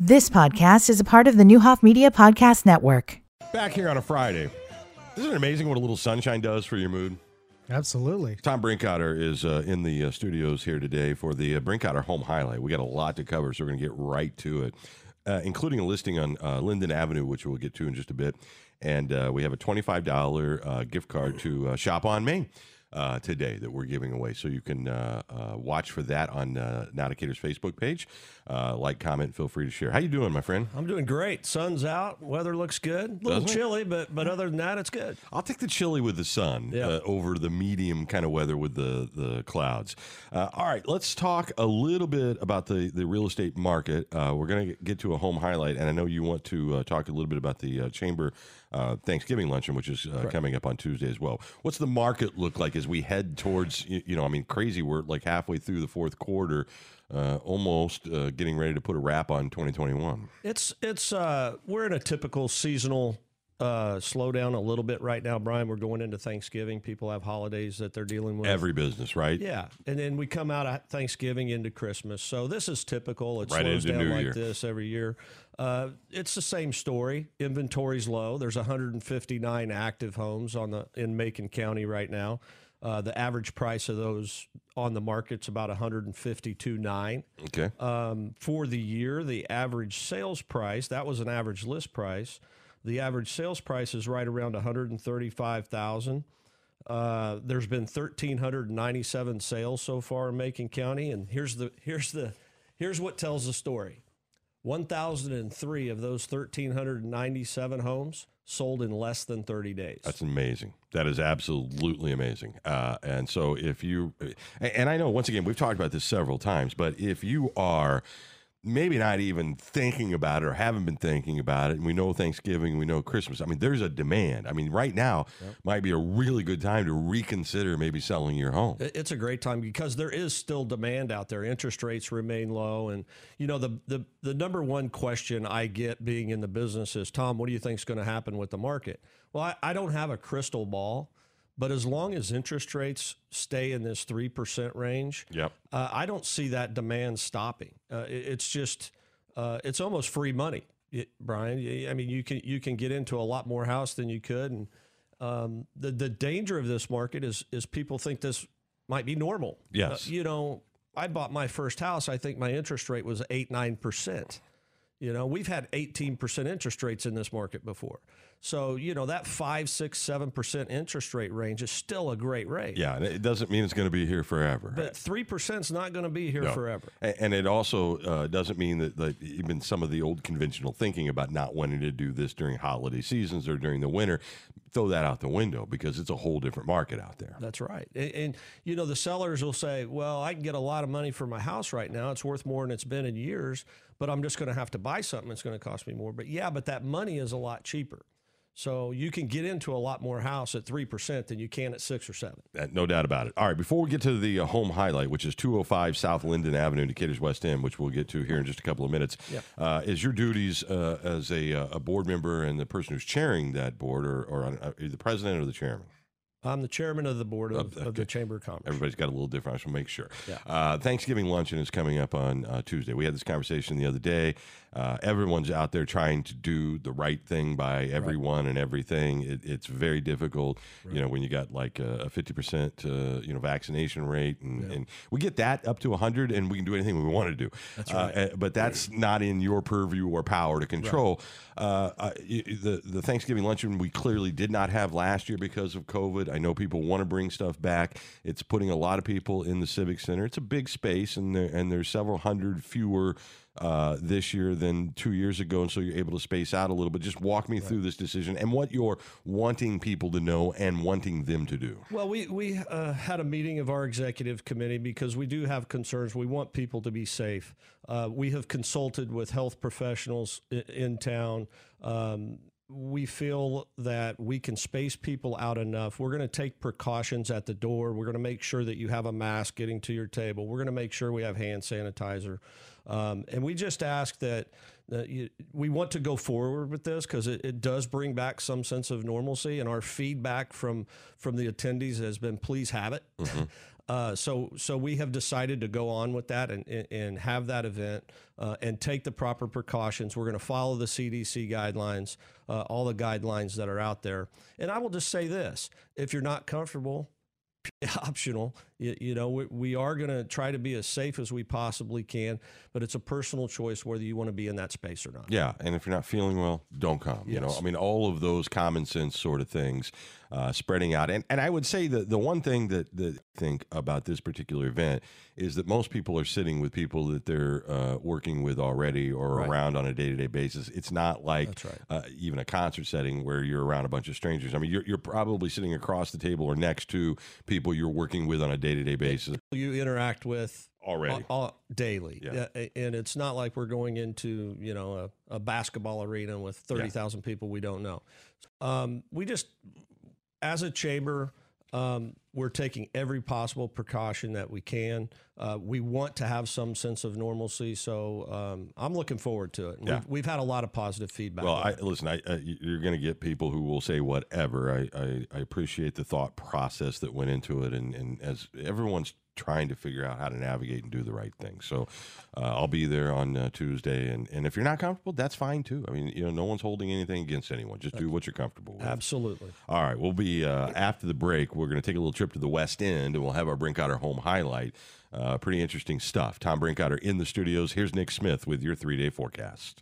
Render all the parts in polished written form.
This podcast is a part of the Newhoff Media Podcast Network. Back here on a Friday. Isn't it amazing what a little sunshine does for your mood? Absolutely. Tom Brinkotter is in the studios here today for the Brinkotter Home Highlight. We got a lot to cover, so we're going to get right to it, including a listing on Linden Avenue, which we'll get to in just a bit. And we have a $25 gift card to Shop on Main today that we're giving away. So you can watch for that on Now Decatur's Facebook page. Like, comment, feel free to share. How you doing, my friend? I'm doing great. Sun's out. Weather looks good. A little chilly, but other than that, it's good. I'll take the chilly with the sun over the medium kind of weather with the clouds. All right, let's talk a little bit about the real estate market. We're going to get to a home highlight, and I know you want to talk a little bit about the Chamber Thanksgiving luncheon, which is coming up on Tuesday as well. What's the market look like as we head towards, crazy. We're like halfway through the fourth quarter, almost getting ready to put a wrap on 2021. It's we're in a typical seasonal slowdown a little bit right now, Brian. We're going into Thanksgiving. People have holidays that they're dealing with. Every business, right? Yeah, and then we come out of Thanksgiving into Christmas. So this is typical. It right slows into down New like Year. this every year. It's the same story. Inventory's low. There's 159 active homes in Macon County right now. The average price of those on the market's about $152,900. Okay. For the year, the average sales price, that was an average list price. The average sales price is right around $135,000. There's been 1,397 sales so far in Macon County, and here's what tells the story. 1,003 of those 1,397 homes sold in less than 30 days. That's amazing. That is absolutely amazing. And so if you, and I know, once again, we've talked about this several times, but if you are maybe not even thinking about it or haven't been thinking about it, and we know Thanksgiving, we know Christmas, I mean, there's a demand. I mean, right now might be a really good time to reconsider maybe selling your home. It's a great time because there is still demand out there. Interest rates remain low. And, the number one question I get being in the business is, Tom, what do you think is going to happen with the market? Well, I don't have a crystal ball. But as long as interest rates stay in this 3% range, I don't see that demand stopping. It's just, it's almost free money, Brian. I mean, you can get into a lot more house than you could. And the danger of this market is people think this might be normal. Yes. I bought my first house. I think my interest rate was 8-9%. We've had 18% interest rates in this market before. So, that 5, 6, 7% interest rate range is still a great rate. Yeah, and it doesn't mean it's going to be here forever. But 3% is not going to be here forever. And it also doesn't mean that even some of the old conventional thinking about not wanting to do this during holiday seasons or during the winter, throw that out the window because it's a whole different market out there. That's right. And the sellers will say, well, I can get a lot of money for my house right now. It's worth more than it's been in years, but I'm just going to have to buy something that's going to cost me more. But that money is a lot cheaper. So you can get into a lot more house at 3% than you can at 6 or 7. No doubt about it. All right, before we get to the home highlight, which is 205 South Linden Avenue, Decatur's West End, which we'll get to here in just a couple of minutes, is your duties as a board member and the person who's chairing that board, or the president or the chairman? I'm the chairman of the board of the Chamber of Commerce. Everybody's got a little different. I just want to make sure. Yeah. Thanksgiving luncheon is coming up on Tuesday. We had this conversation the other day. Everyone's out there trying to do the right thing by everyone and everything. It's very difficult, when you got like a 50% vaccination rate, and we get that up to 100, and we can do anything we want to do. That's right. But that's not in your purview or power to control. Right. The Thanksgiving luncheon we clearly did not have last year because of COVID. I know people want to bring stuff back. It's putting a lot of people in the Civic Center. It's a big space, and there's several hundred fewer this year than 2 years ago, and so you're able to space out a little bit. Just walk me through this decision and what you're wanting people to know and wanting them to do. Well, we had a meeting of our executive committee because we do have concerns. We want people to be safe. We have consulted with health professionals in town. We feel that we can space people out enough. We're going to take precautions at the door. We're going to make sure that you have a mask getting to your table. We're going to make sure we have hand sanitizer. And we just ask that we want to go forward with this because it does bring back some sense of normalcy. And our feedback from the attendees has been, please have it. So we have decided to go on with that and have that event and take the proper precautions. We're going to follow the CDC guidelines, all the guidelines that are out there. And I will just say this: if you're not comfortable, optional. We are going to try to be as safe as we possibly can, but it's a personal choice whether you want to be in that space or not. Yeah, and if you're not feeling well, don't come. Yes. All of those common sense sort of things, spreading out. And I would say that the one thing that I think about this particular event is that most people are sitting with people that they're working with already or around on a day-to-day basis. It's not like even a concert setting where you're around a bunch of strangers. I mean, you're probably sitting across the table or next to people you're working with on a day-to-day basis. You interact with already daily. Yeah. And it's not like we're going into, a basketball arena with 30,000 people we don't know. We just, as a chamber, we're taking every possible precaution that we can. We want to have some sense of normalcy, so I'm looking forward to it. And we've had a lot of positive feedback. Well, you're going to get people who will say whatever. I appreciate the thought process that went into it, and as everyone's trying to figure out how to navigate and do the right thing. So I'll be there on Tuesday, and if you're not comfortable, that's fine too. I mean, no one's holding anything against anyone. Just do what you're comfortable with. Absolutely. All right, we'll be after the break. We're going to take a little trip to the West End, and we'll have our Brinkoetter home highlight. Pretty interesting stuff. Tom Brinkoetter in the studios. Here's Nick Smith with your 3-day forecast.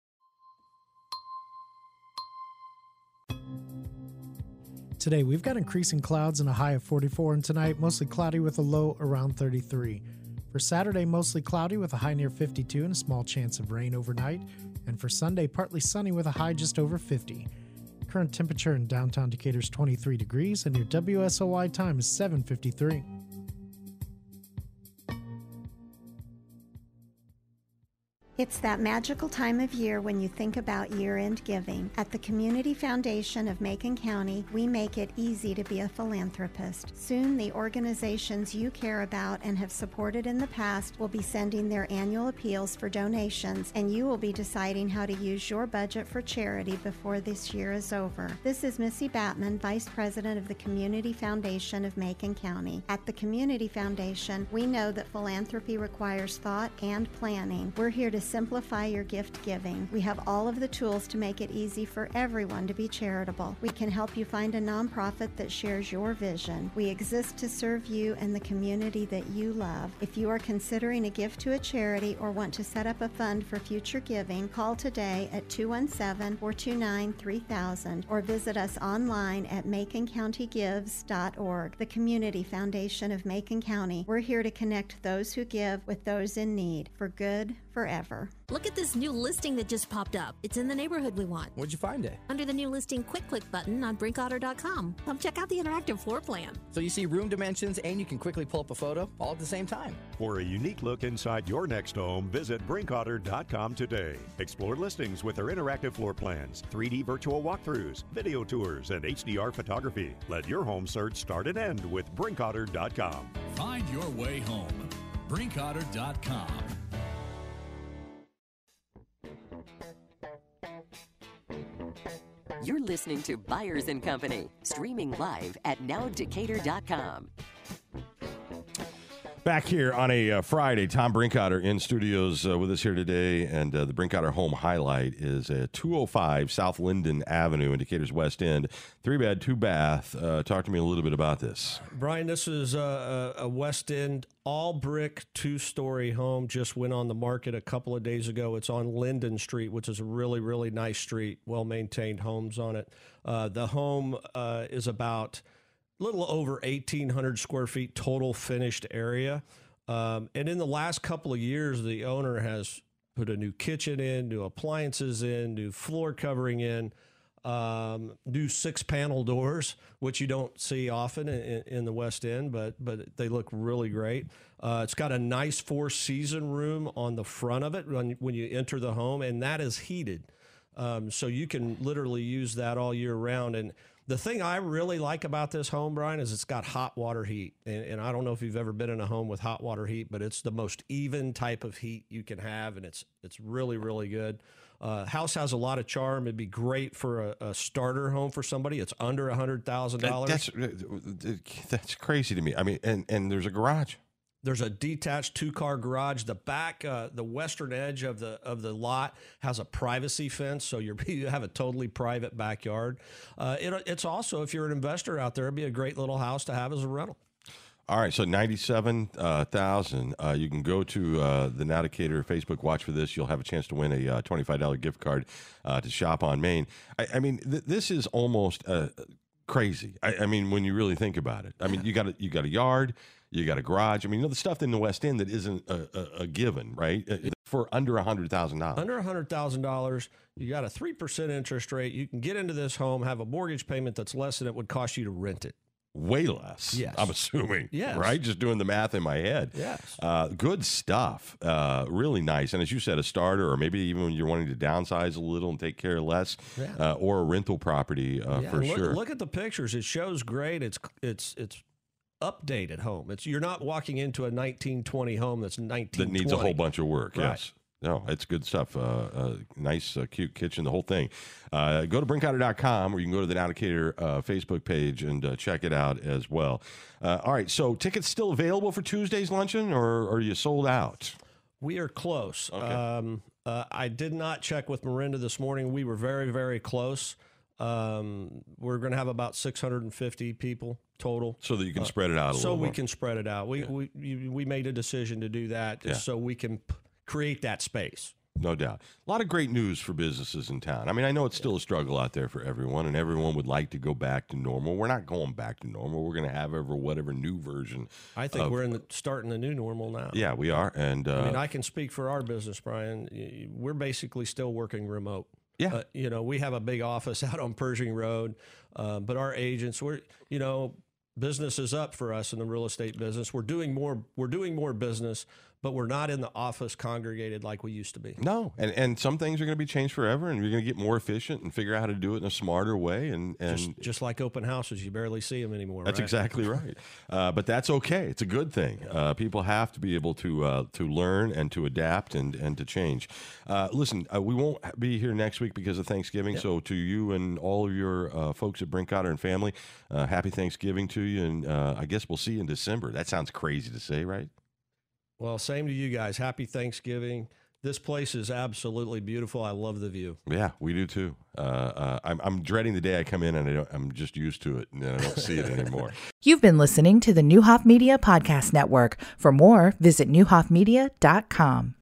Today, we've got increasing clouds and a high of 44, and tonight, mostly cloudy with a low around 33. For Saturday, mostly cloudy with a high near 52 and a small chance of rain overnight. And for Sunday, partly sunny with a high just over 50. Current temperature in downtown Decatur is 23 degrees, and your WSOY time is 7:53. It's that magical time of year when you think about year-end giving. At the Community Foundation of Macon County, we make it easy to be a philanthropist. Soon, the organizations you care about and have supported in the past will be sending their annual appeals for donations, and you will be deciding how to use your budget for charity before this year is over. This is Missy Batman, Vice President of the Community Foundation of Macon County. At the Community Foundation, we know that philanthropy requires thought and planning. We're here to simplify your gift giving. We have all of the tools to make it easy for everyone to be charitable. We can help you find a nonprofit that shares your vision. We exist to serve you and the community that you love. If you are considering a gift to a charity or want to set up a fund for future giving, call today at 217-429-3000 or visit us online at maconcountygives.org. The Community Foundation of Macon County. We're here to connect those who give with those in need for good forever. Look at this new listing that just popped up. It's in the neighborhood we want. Where'd you find it? Under the new listing quick click button on Brinkoetter.com. Come check out the interactive floor plan. So you see room dimensions and you can quickly pull up a photo all at the same time. For a unique look inside your next home, visit Brinkoetter.com today. Explore listings with their interactive floor plans, 3D virtual walkthroughs, video tours, and HDR photography. Let your home search start and end with Brinkoetter.com. Find your way home. Brinkoetter.com. You're listening to Byers & Company, streaming live at nowdecatur.com. Back here on a Friday, Tom Brinkoetter in studios with us here today, and the Brinkoetter home highlight is at 205 South Linden Avenue in Decatur's West End. 3-bed, 2-bath. Talk to me a little bit about this. Brian, this is a West End all-brick 2-story home. Just went on the market a couple of days ago. It's on Linden Street, which is a really, really nice street, well-maintained homes on it. The home is about a little over 1,800 square feet total finished area. And in the last couple of years, the owner has put a new kitchen in, new appliances in, new floor covering in, new 6-panel doors, which you don't see often in the West End, but they look really great. It's got a nice 4-season room on the front of it when you enter the home, and that is heated. So you can literally use that all year round. And the thing I really like about this home, Brian, is it's got hot water heat. And I don't know if you've ever been in a home with hot water heat, but it's the most even type of heat you can have, and it's really, really good. House has a lot of charm. It'd be great for a starter home for somebody. It's under $100,000. That's crazy to me. I mean, and there's a garage. There's a detached 2-car garage. The back, the western edge of the lot has a privacy fence, so you have a totally private backyard. It's also, if you're an investor out there, it'd be a great little house to have as a rental. All right, so $97,000. You can go to the Now Decatur Facebook watch for this. You'll have a chance to win a $25 gift card to Shop on Main. I mean, this is almost crazy. I mean, when you really think about it. I mean, you got a yard. You got a garage. I mean, the stuff in the West End that isn't a given, right? For under $100,000. Under $100,000, you got a 3% interest rate. You can get into this home, have a mortgage payment that's less than it would cost you to rent it. Way less, yes. I'm assuming, yes. Right? Just doing the math in my head. Yes. Good stuff. Really nice. And as you said, a starter, or maybe even when you're wanting to downsize a little and take care of less, or a rental property for sure. Look at the pictures. It shows great. It's updated home. You're not walking into a 1920 home that's 1920. That needs a whole bunch of work, right. Yes. No, it's good stuff. Nice, cute kitchen, the whole thing. Go to brinkotter.com, or you can go to the Now Decatur Facebook page and check it out as well. All right, so tickets still available for Tuesday's luncheon, or are you sold out? We are close. Okay. I did not check with Miranda this morning. We were very, very close. We're going to have about 650 people total. So that you can spread it out a little more. So we can spread it out. We made a decision to do that so we can create that space. No doubt. A lot of great news for businesses in town. I mean, I know it's still a struggle out there for everyone, and everyone would like to go back to normal. We're not going back to normal. We're going to have whatever new version. I think we're starting the new normal now. Yeah, we are. And I mean, I can speak for our business, Brian. We're basically still working remote. Yeah. We have a big office out on Pershing Road, but our agents, business is up for us in the real estate business. We're doing more business, but we're not in the office congregated like we used to be. No, and some things are going to be changed forever, and you're going to get more efficient and figure out how to do it in a smarter way. And just like open houses, you barely see them anymore. That's right? exactly right. But that's okay. It's a good thing. People have to be able to learn and to adapt and to change. Listen, we won't be here next week because of Thanksgiving. Yep. So to you and all of your folks at Brinkotter and family, happy Thanksgiving to you. And I guess we'll see you in December. That sounds crazy to say, right? Well, same to you guys. Happy Thanksgiving. This place is absolutely beautiful. I love the view. Yeah, we do too. I'm dreading the day I come in and I'm just used to it and I don't see it anymore. You've been listening to the Neuhoff Media Podcast Network. For more, visit neuhoffmedia.com.